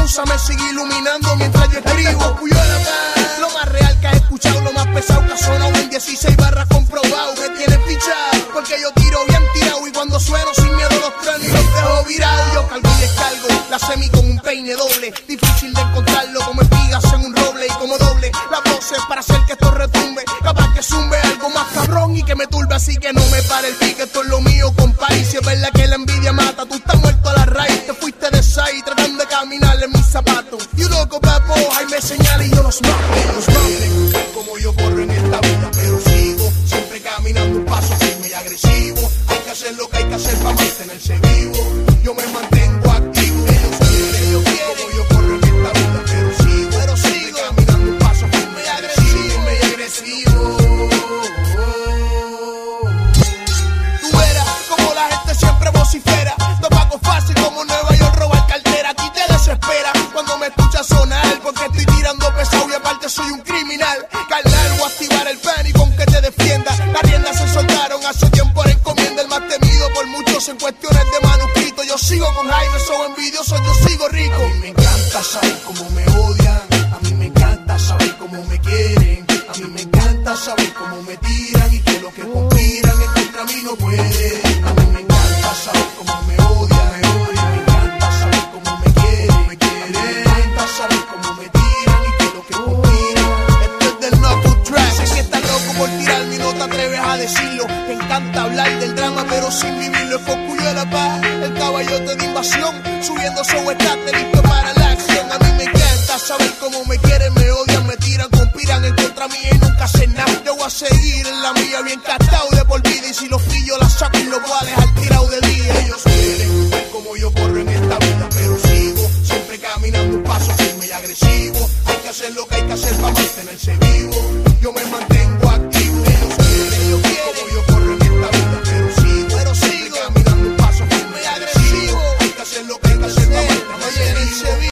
musa me sigue iluminando mientras yo escribo. Lo más real que has escuchado, lo más pesado que ha sonado en 16 barras comprobado. Me tienen fichado porque yo tiro bien tirado y cuando sueno sin miedo los trueno y los dejo virados. Yo cargo y descargo la semi con un peine doble, difícil de encontrarlo como espigas en un roble y como doble las voces para hacer que esto retumbe, capaz que zumbe algo más cabrón y que me turbe, así que no me pare el pique, esto es lo mío, compadre. Y si es verdad que la envidia mata, tú estás muerto a la raíz, te fuiste de Sai tratando de caminar en mis zapatos. Y un loco papo, ahí me señala y yo los mato. Ellos quieren ver como yo corro en esta vida, pero sigo siempre caminando un paso firme y agresivo. Hay que hacer lo que hay que hacer para mantenerse vivo. Yo me mantengo activo. Ellos quieren ver como yo corro en esta vida, pero sigo caminando un paso firme y agresivo. Tú verás como la gente siempre vocifera. No pago fácil como Nueva York robar cartera. Aquí te desespera cuando me escuchas sonar, porque estoy tirando pesado y aparte soy un criminal. Carnal, voy a activar el pánico aunque te defienda. Las riendas se soltaron hace tiempo en encomienda. El más temido por muchos en cuestiones de manuscrito. Yo sigo con Jaime, soy envidioso, yo sigo rico. A mí me encanta saber cómo me odian, a mí me encanta saber cómo me quieren, a mí me encanta saber cómo me tiran y que lo que conspiran en contra mí no puede. A mí me encanta saber cómo me odian, me encanta saber cómo me quieren, me encanta saber cómo me tiran y que lo que conspiran. Esto es del Knuckle Track. Sé que estás loco por tirarme y no te atreves a decirlo. Te encanta hablar del drama pero sin vivirlo. El foco de la paz, el caballote de invasión, subiendo show, estás listo para la acción. A mí me encanta saber cómo me quieren, me odian, me tiran, conspiran en contra mía y nunca hacen nada. Yo voy a seguir en la mía bien castado de por vida, y si los pillo la saco y los voy a dejar tirado de día. Ellos quieren ver como yo corro en esta vida, pero sigo siempre caminando un paso firme y agresivo. Hay que hacer lo que hay que hacer para mantenerse vivo. Yo me mantengo